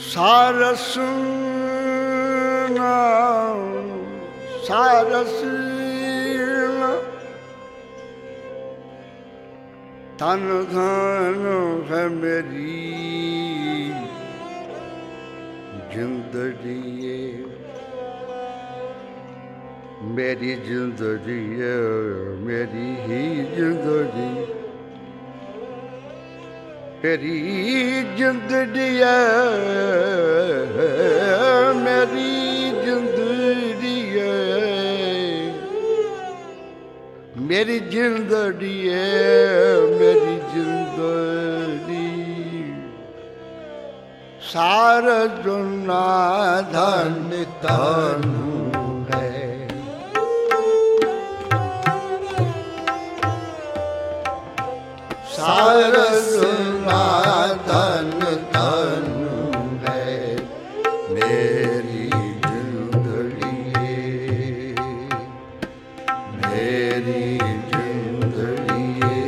ਸਾਰਸ ਸਾਰਸ ਤਨ ਧਨ ਹੈ ਮੇਰੀ ਜ਼ਿੰਦਗੀ, ਮੇਰੀ ਜ਼ਿੰਦਗੀ ਮੇਰੀ ਹੀ ਜ਼ਿੰਦਗੀ, ਮੇਰੀ ਜ਼ਿੰਦਗੀ ਮੇਰੀ ਜ਼ਿੰਦਗੀ, ਮੇਰੀ ਜ਼ਿੰਦਗੀ ਮੇਰੀ ਜ਼ਿੰਦਗੀ, ਸਾਰਾ ਜੁਨਾ ਧਨ ਤਾਨੂੰ ਹੈ, ਸਾਰਾ ਜੁਨਾ ਧਨ ਤਾਨੂੰ ਹੈ, ਮੇਰੀ ਜ਼ਿੰਦਗੀ ਮੇਰੀ ਜ਼ਿੰਦਗੀ,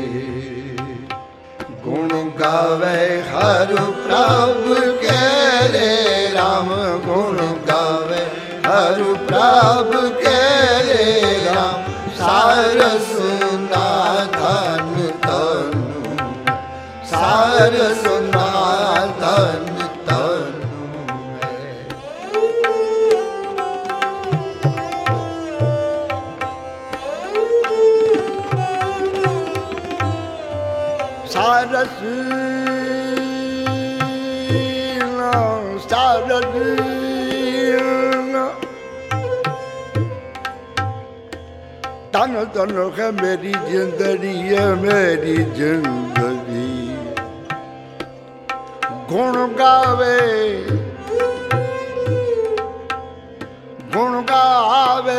ਗੁਣ ਗਾਵੇ ਹਰ ਪ੍ਰਭ ਕੇ ਰੇ ਰਾਮ, ਗੁਣ ਗਾਵੇ ਹਰ ਪ੍ਰਭ ਕੇ ਰੇ ਰਾਮ, ਸਾਰਸ ਨਾ ਧਨ ਤਾਨੂੰ, ਸਾਰਸ ਨਾ ਧਨ ਤਾਨੂੰ ਹੈ, ਸਾਰਸ ਸਾਰਸ ਤਨ ਤਨ ਹੈ ਮੇਰੀ ਜ਼ਿੰਦਗੀ ਹੈ, ਮੇਰੀ ਜ਼ਿੰਦਗੀ, ਗੁਣ ਗਾਵੇ ਗੁਣ ਗਾਵੇ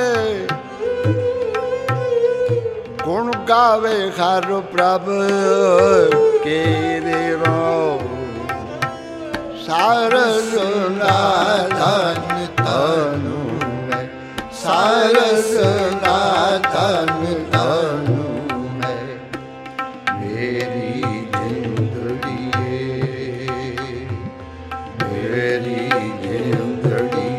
ਗੁਣ ਗਾਵੇ ਹਰ ਪ੍ਰਭ ਕੇਰੇ ਰਾਮ, ਸਾਰਸ ਨਾ ਧਨ ਤਾਨੂੰ ਹੈ, ਸਾਰਸ ਨਾ ਧਨ ਤਾਨੂੰ ਹੈ, ਮੇਰੀ ਜ਼ਿੰਦਗੀ ਮੇਰੀ ਜ਼ਿੰਦਗੀ,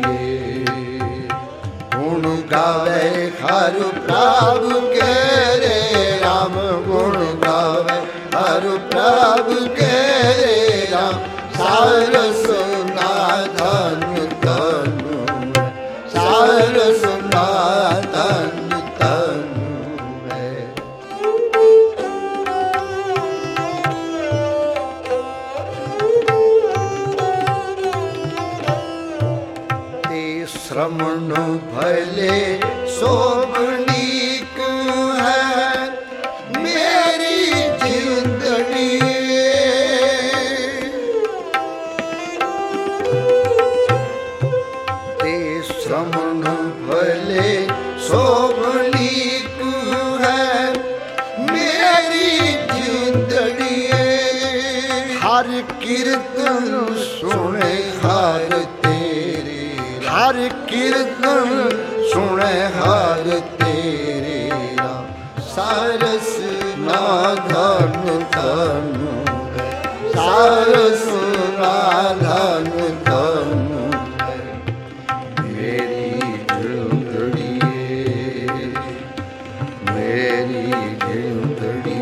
ਗੁਣ ਗਾਵੇ ਹਰ ਪ੍ਰਭ ਕੇ ਰੇ ਰਾਮ, ਗੁਣ ਗਾਵੇ ਹਰ ਪ੍ਰਭ ਕੇ ਰੇ ਰਾਮ, ਸਾਰਸ ਨਾ ਧਨ ਤਾਨੂੰ ਹੈ, ਸਾਰਸ ਨਾ ਧਨ ਤਾਨੂੰ ਹੈ, ਤੇ ਸ਼੍ਰਮਣ ਭਲੇ ਸੋਭਨੀਕ ਹੈ ਮੇਰੀ ਜ਼ਿੰਦਗੀ, ਤੇ ਸ਼੍ਰਮਣ ਭਲੇ ਸੋਭਨੀਕ ਹੈ ਮੇਰੀ ਜ਼ਿੰਦਗੀ, ਹਰ ਕੀਰਤਨ ਸੁਣੇ ਹਰ ਤੇਰੇ, ਹਰ ਕੀਰਤਨ ਸੁਣੇ ਹਰ ਤੇਰੇ ਰਾਮ, ਸਾਰਸ ਨਾ ਧਨ ਤਾਨੂੰ ਹੈ, ਸਾਰਸ ਨਾ ਧਨ ਤਾਨੂੰ ਹੈ, ਮੇਰੀ ਜ਼ਿੰਦਗੀ ਮੇਰੀ ਜ਼ਿੰਦਗੀ,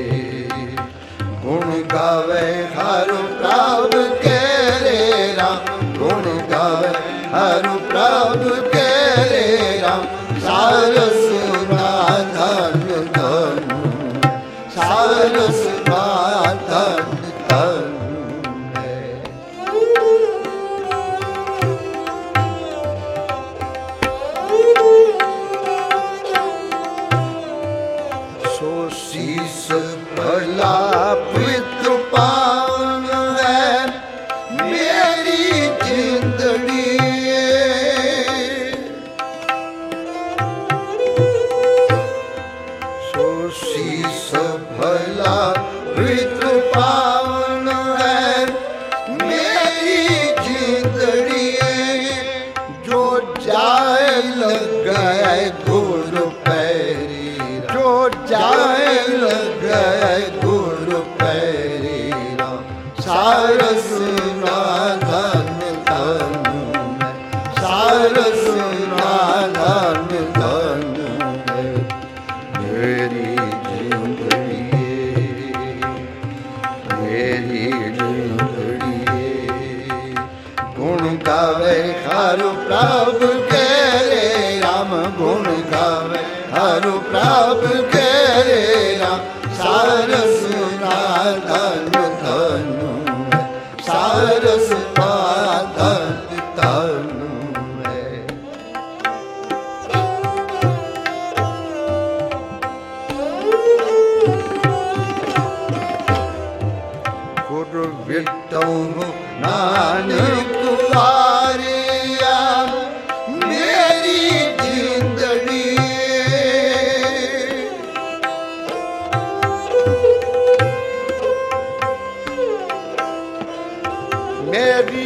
ਗੁਣ ਗਾਵੇ ਹਰ ਪ੍ਰਭ ਕੇ ਰੇ ਰਾਮ, ਗੁਣ ਗਾਵੇ ਹਰ ਪ੍ਰਭ ਕੇ ਰੇ ਰਾਮ, ਸਾਰਸ ਨਾ ਧਨ ਤਾਨੂੰ, ਸਾਰਸ ਨਾ ਧਨ ਤਾਨੂੰ ਹੈ, ਸੋ ਸੀਸ ਭਲਾ ਪਿਤ ਪਾਵਨ ਹੈ ਮੇਰੀ ਜ਼ਿੰਦਗੀ, ਸੋ ਸੀਸ ਭਲਾ ਪਿਤ ਪਾਵਨ ਹੈ ਮੇਰੀ ਜ਼ਿੰਦਗੀ, ਜੋ ਜਾਏ ਲਗਾਏ ਗੁਰ ਪੈਰੀ, ਜੋ ਜਾਏ ਲਗਾਏ ਗੁਰ ਪੈਰੀ ਰਾਮ, ਸਾਰਸ ਨਾ ਧਨ गावे हरु प्रभु के रे राम गुण गावे हरु प्रभु के रे राम सारस धन धनु सारस धन धनु गुरु विटो नानक वारिया मेरी जिंदड़ी मेरी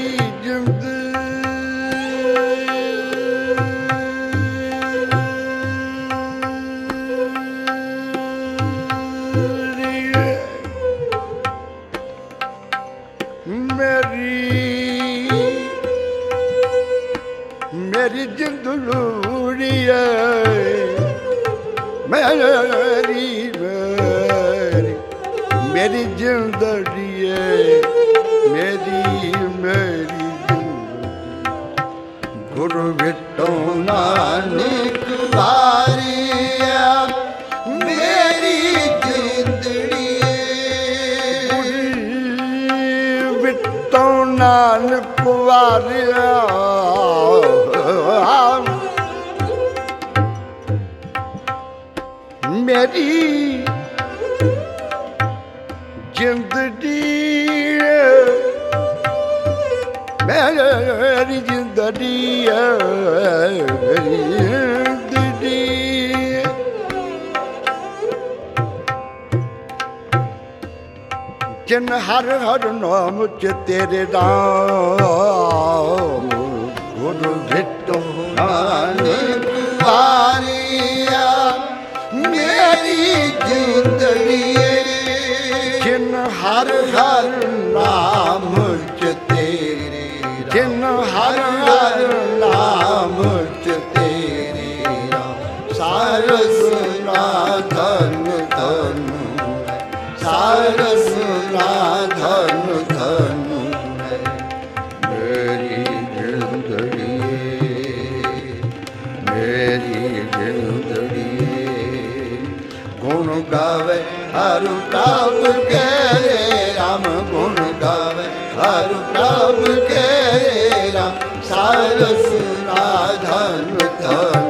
मेरी जिंदड़ी मेरी जिंदड़ी मेरी मेरी गुरु विटो नानक वारिया मेरी जिंदड़ी विटो नानक वारिया मेरी जिंदड़ी मेरी जिंदड़ी मेरी जिंदड़ी जिन हर हर नाम च तेरे राम गुरु विटो नानक वारिया मेरी जिंदड़ी जिन हर हर नाम च तेरे जिन हर हर नाम च तेरे सारस धन धनु सारस धन धनु मेरी जिंदड़ी मेरी जिंदड़ी गुण गावे हरु प्रभु के रे राम गुण गावे हरु प्रभु के रे राम सारस धन धन